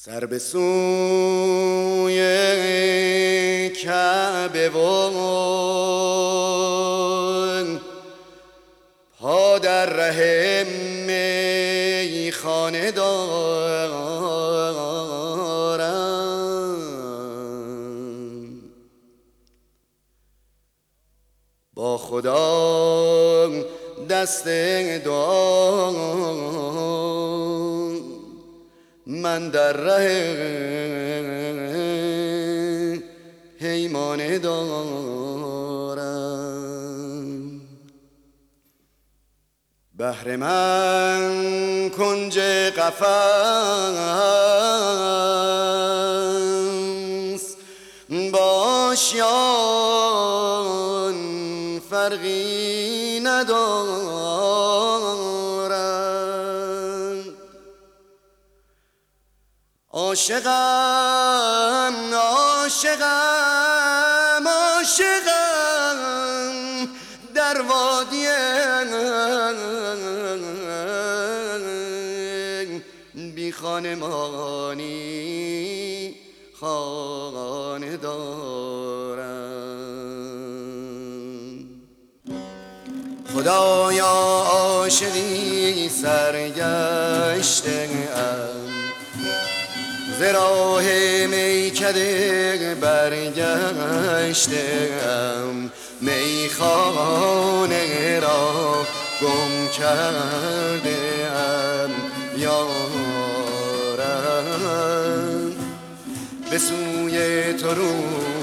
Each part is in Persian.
سر به سوی کعبه و پا در ره میخانه دارم، با خدا دست دعا من در ره پیمانه دارم. بهر من کنج قفس باشیان فرقی ندارد. عاشقم عاشقم عاشقم در وادی بی خانمانی خانه دارم. خدایا عاشقی سرگشته ام، ز راه میکده برگشته ام، میخانه را گم کرده ام یارم. به سوی تو رو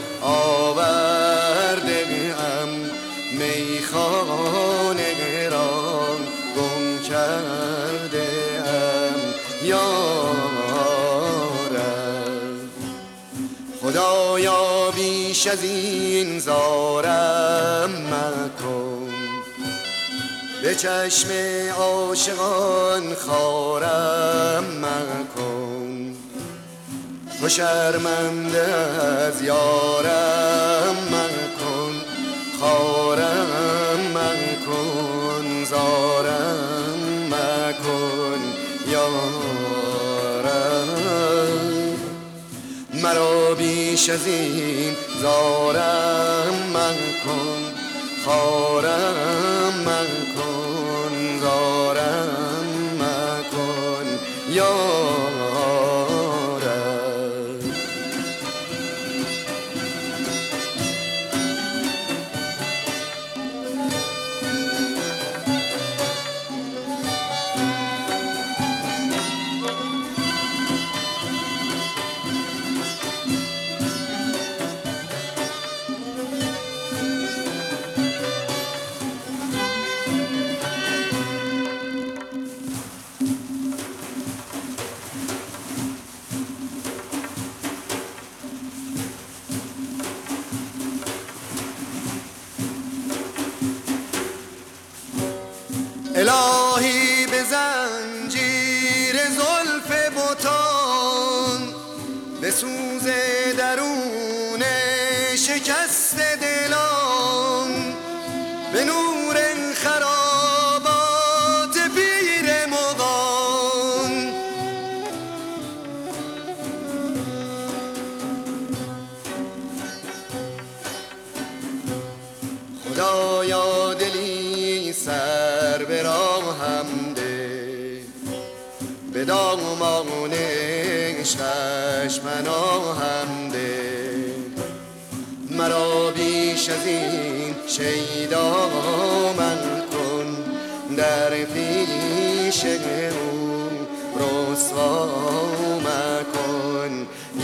آورده ام، میخانه را گم کرده ام یارم. خدایا بیش از این زارم مکن، به چشم عاشقان خارم مکن. تو شرمنده از یارم مکن، خارم مکن، زارم مکن یارم. مرا بیش از این زارم مکن، خارم مکن، زارم مکن یارم. الهی به زنجیر زلف بتان، به سوز درون شکست دلان، به نور خرابات پیر مغان. خدایا دلی سر به راهم ده، به دامان عشقش پناهم ده. مرا بیش از این شیدا من کن، در پیش او رسوا مکن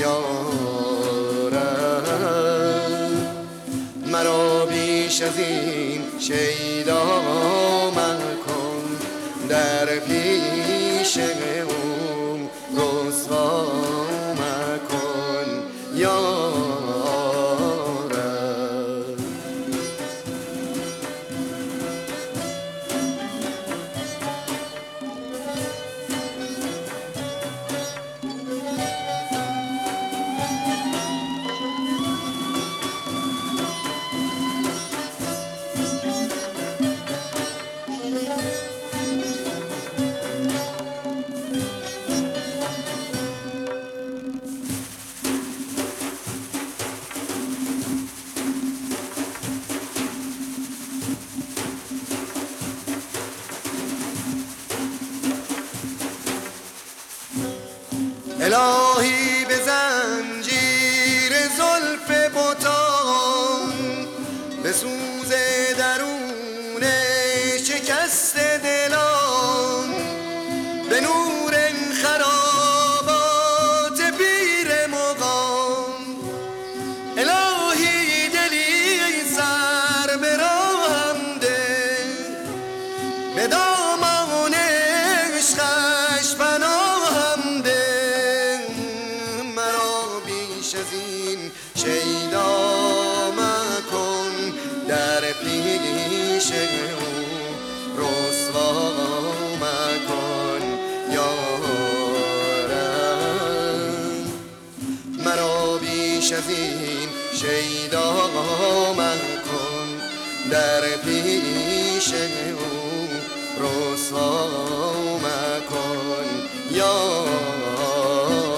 یارم. مرا بیش از این شیدا من کن، در پیش او رسوا مکن یارم. الهی به زنجیر زلف بتان به سوز درون شکست دلان به نور خرابات پیر مغان الهی دلی سر به راهم ده به دامان عشقش پناهم ده مرا بیش از این شیدا مکن در پیش او رسوا مکن یارم مرا بیش از این شیدا مکن در پیش او رسوا مکن یارم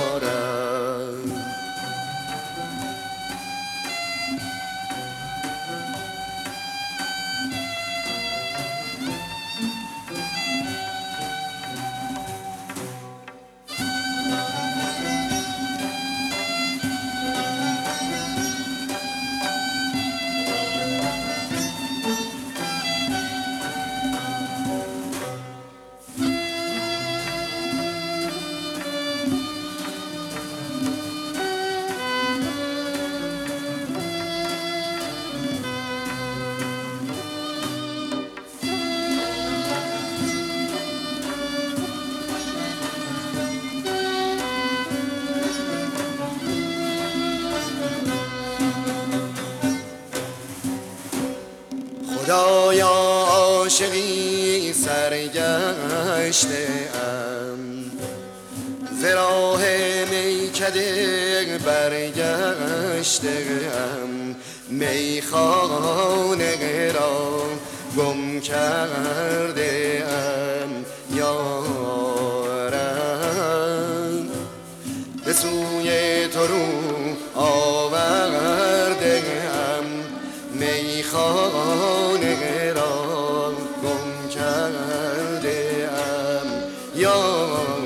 خدایا عاشقی سرگشته ام ز راه میکده برگشته ام میخانه را گم کرده ام یارم به سوی تو رو آورده ام میخانه را گم کرده ام یا